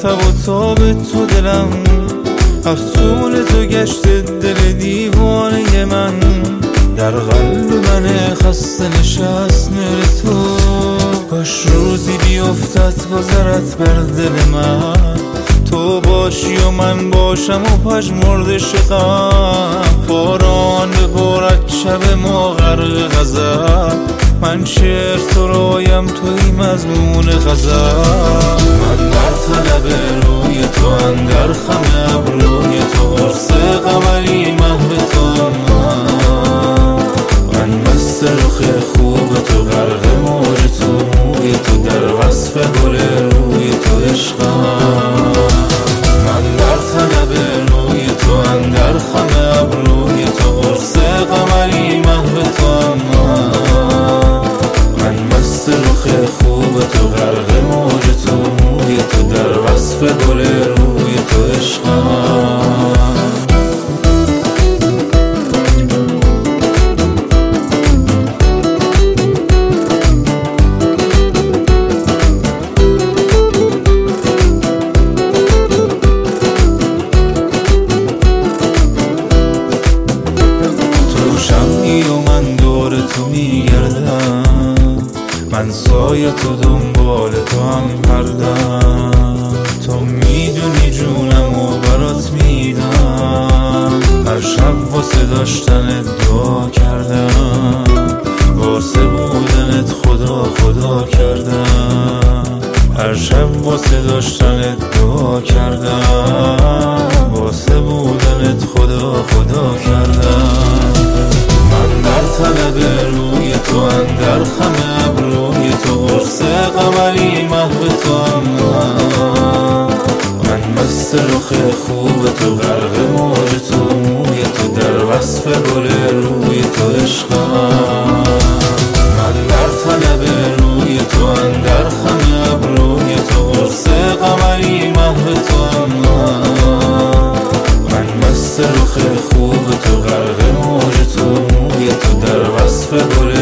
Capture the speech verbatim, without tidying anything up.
تب و تاب تو دلم، افسون تو گشت دل دیوانه من، در قلب من خسته نشست نور تو. کاش روزی بیفتد گذرت بر دل من، تو باشی و من باشم و پژمرده شقم، باران ببارد شب ما غرق غضب، من شعر سرایم توی مضمون غزل. من در طلب روی تو اندر خم ابروی تو، قرص قمری محو تو، من مست رخ خوب تو، غرق موج تو، موی تو، در وصف گل روی تو عشقم. من در طلب روی تو اندر خم ابروی تو، قرص قمری محو تو، من مست رخ خوب تو، غرق موج تو، موی تو، در وصف گل روی تو عشقم. تو میگردم، من سایه تو دنبال تو هم پردم، تو میدونی جونم و برات میدم، هر شب واسه داشتنت دعا کردم، واسه بودنت خدا خدا کردم، هر شب واسه داشتنت دعا کردم، واسه بودنت خدا خدا کردم. من در طلب روی تو اندر خم ابروی تو، قرص قمری محو تو، من مست رخ خوب تو، غرق موج تو، موی تو، در وصف گل روی تو عشقم. من در طلب روی تو اندر خم ابروی تو، قرص قمری محو تو، من مست رخ خوب تو، غرق موج تو، موی تو، در وصف گل